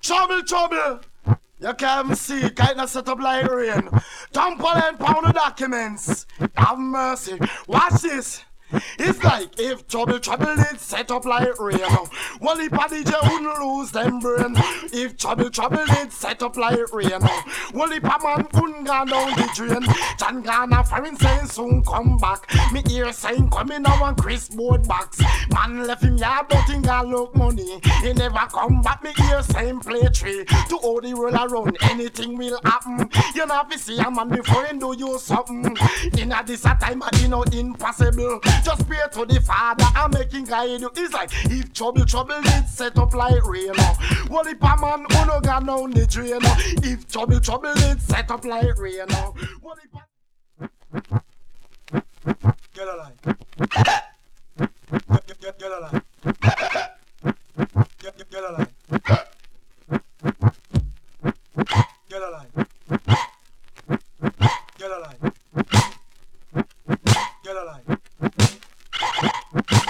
Trouble, trouble. You can't see, kind of set up like rain. Tampa and pound the documents. Have mercy. Watch this. It's like if trouble it set up like rain. Well, if a DJ wouldn't lose them brain. If trouble it set up like rain. Well, if a man wouldn't go down the drain. John Garner foreign saying soon come back. Me ear saying coming now on Chris board box. Man left him yard but him got look money. He never come back. Me ear saying play tree. To all the world around anything will happen. You know if you see a man before him do you something. In a this a time you know impossible. Just pray to the Father and making guide you. It's like if trouble it set up like rain. Well, if a man who no got down the drain. If trouble it set up like rain. Well, if get alive. Get alive. Get alive. Get alive. Get alive. Get alive.